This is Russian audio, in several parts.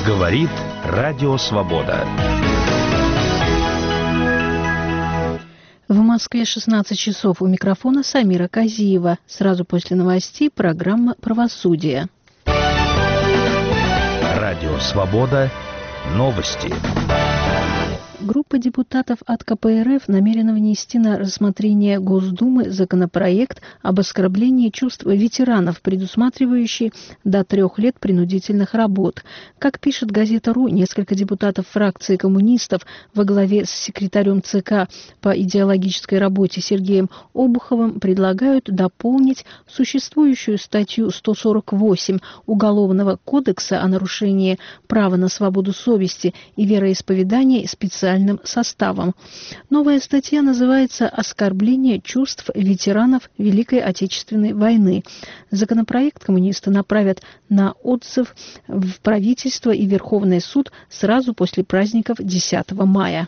Говорит Радио Свобода. В Москве 16 часов. У микрофона Самира Казиева. Сразу после новостей программа «Правосудие». Радио Свобода. Новости. Группа депутатов от КПРФ намерена внести на рассмотрение Госдумы законопроект об оскорблении чувств ветеранов, предусматривающий до 3 лет принудительных работ. Как пишет газета «РУ», несколько депутатов фракции коммунистов во главе с секретарем ЦК по идеологической работе Сергеем Обуховым предлагают дополнить существующую статью 148 Уголовного кодекса о нарушении права на свободу совести и вероисповедания специальным составом. Новая статья называется «Оскорбление чувств ветеранов Великой Отечественной войны». Законопроект коммунисты направят на отзыв в правительство и Верховный суд сразу после праздников 10 мая.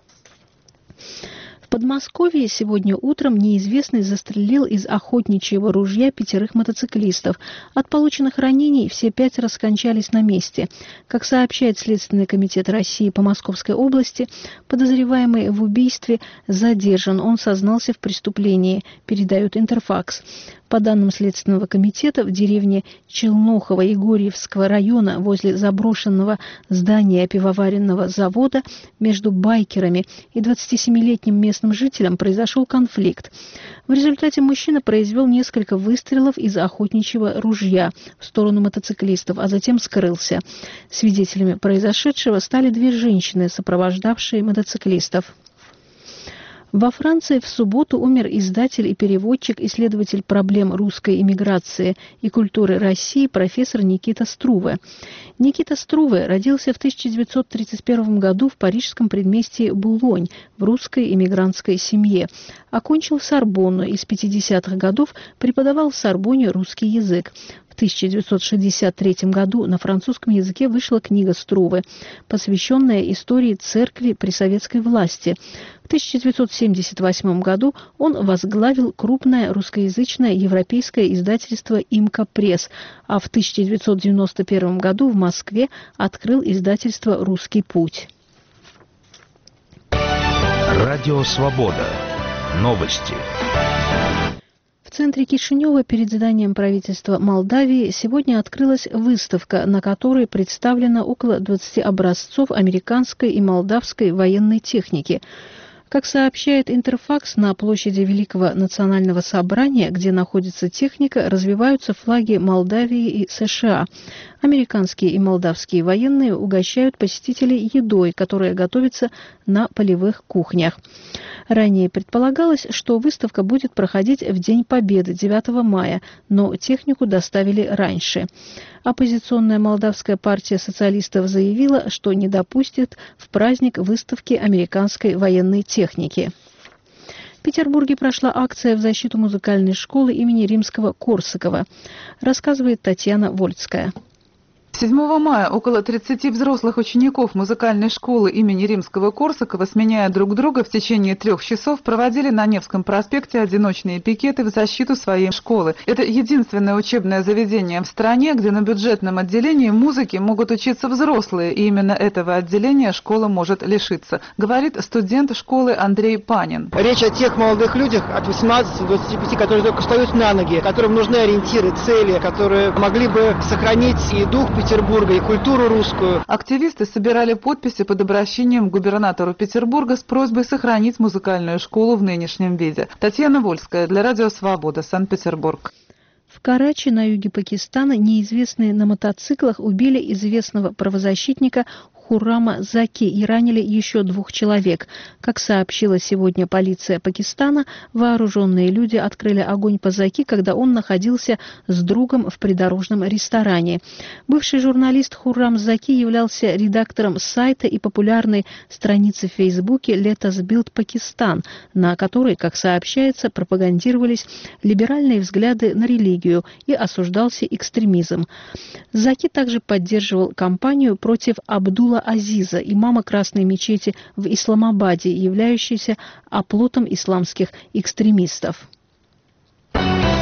В Подмосковье сегодня утром неизвестный застрелил из охотничьего ружья 5 мотоциклистов. От полученных ранений все 5 скончались на месте. Как сообщает Следственный комитет России по Московской области, подозреваемый в убийстве задержан. Он сознался в преступлении, передает Интерфакс. По данным Следственного комитета, в деревне Челнохово Егорьевского района возле заброшенного здания пивоваренного завода между байкерами и 27-летним местным жителем произошел конфликт. В результате мужчина произвел несколько выстрелов из охотничьего ружья в сторону мотоциклистов, а затем скрылся. Свидетелями произошедшего стали 2 женщины, сопровождавшие мотоциклистов. Во Франции в субботу умер издатель и переводчик, исследователь проблем русской эмиграции и культуры России профессор Никита Струве. Никита Струве родился в 1931 году в парижском предместье Булонь в русской эмигрантской семье. Окончил Сорбонну и с 50-х годов преподавал в Сорбонне русский язык. В 1963 году на французском языке вышла книга Струве, посвященная истории церкви при советской власти. В 1978 году он возглавил крупное русскоязычное европейское издательство «Имка Пресс», а в 1991 году в Москве открыл издательство «Русский путь». Радио Свобода. Новости. В центре Кишинева перед зданием правительства Молдавии сегодня открылась выставка, на которой представлено около 20 образцов американской и молдавской военной техники. Как сообщает Интерфакс, на площади Великого национального собрания, где находится техника, развиваются флаги Молдавии и США. Американские и молдавские военные угощают посетителей едой, которая готовится на полевых кухнях. Ранее предполагалось, что выставка будет проходить в День Победы 9 мая, но технику доставили раньше. Оппозиционная молдавская партия социалистов заявила, что не допустит в праздник выставки американской военной техники. В Петербурге прошла акция в защиту музыкальной школы имени Римского-Корсакова, рассказывает Татьяна Вольцкая. 7 мая около 30 взрослых учеников музыкальной школы имени Римского-Корсакова, сменяя друг друга в течение 3 часов, проводили на Невском проспекте одиночные пикеты в защиту своей школы. Это единственное учебное заведение в стране, где на бюджетном отделении музыки могут учиться взрослые, и именно этого отделения школа может лишиться, говорит студент школы Андрей Панин. Речь о тех молодых людях от 18 до 25, которые только встают на ноги, которым нужны ориентиры, цели, которые могли бы сохранить и дух Петербурга, и культуру русскую. Активисты собирали подписи под обращением к губернатору Петербурга с просьбой сохранить музыкальную школу в нынешнем виде. Татьяна Вольская для Радио Свобода, Санкт-Петербург. В Карачи на юге Пакистана неизвестные на мотоциклах убили известного правозащитника Хуррама Заки и ранили еще 2 человек. Как сообщила сегодня полиция Пакистана, вооруженные люди открыли огонь по Заки, когда он находился с другом в придорожном ресторане. Бывший журналист Хуррам Заки являлся редактором сайта и популярной страницы в Фейсбуке «Летос Билд Пакистан», на которой, как сообщается, пропагандировались либеральные взгляды на религию и осуждался экстремизм. Заки также поддерживал кампанию против Абдулла Азиза, имама Красной мечети в Исламабаде, являющейся оплотом исламских экстремистов.